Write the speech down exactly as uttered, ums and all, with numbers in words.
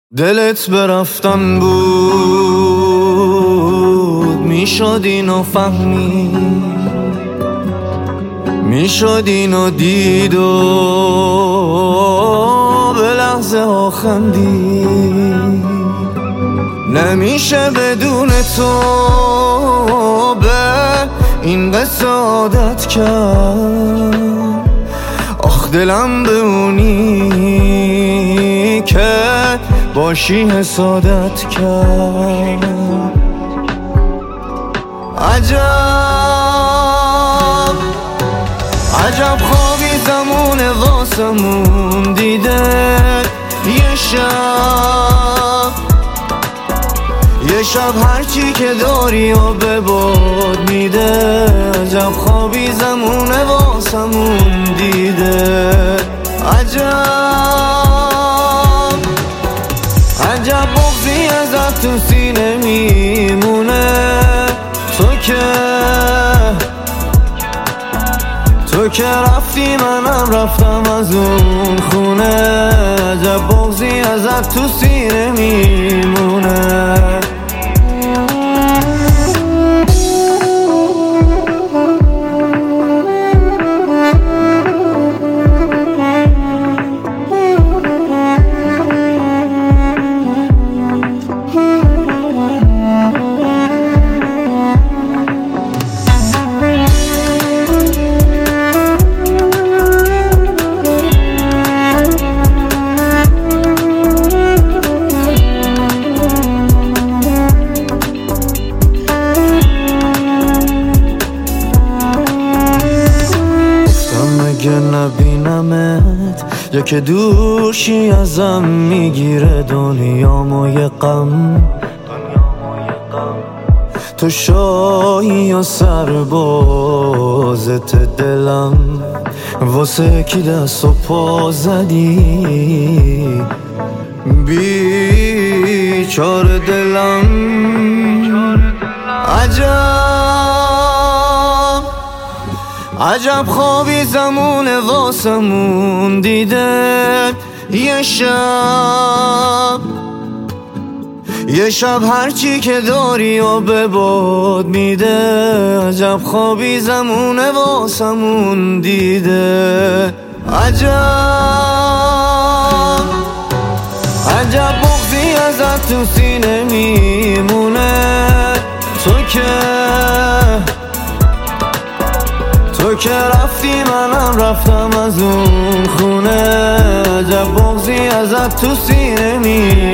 دلت برفتن بود، میشد اینو فهمی، میشد اینو دید و به لحظه ها خندی. نمیشه بدون تو به این قصه عادت کرد. آخ دلم به اونی که باشی حسادت کرد. عجب عجب خوابی زمونه واسمون دیده. یه شب یه شب هرچی که داری و به باد میده. عجب خوابی زمونه واسمون دیده. عجب عجب بغضی ازت تو سینه میمونه. تو که تو که رفتی منم رفتم از اون خونه. عجب بغضی ازت تو سینه میمونه. اگه نبینمت یا که دوشی ازم میگیره دنیامو یه غم. تو شاهی یا سربازت دلم، واسه کی دست و پا زدی بیچاره دلم. عجب عجب خوابی زمونه واسمون دیده. یه شب یه شب هرچی که داری و به باد میده. عجب خوابی زمونه واسمون دیده. عجب عجب بغضی ازت تو سینه میمونه. تو که تو که رفتی منم رفتم از اون خونه. عجب بغضی ازت تو سینه میمونه.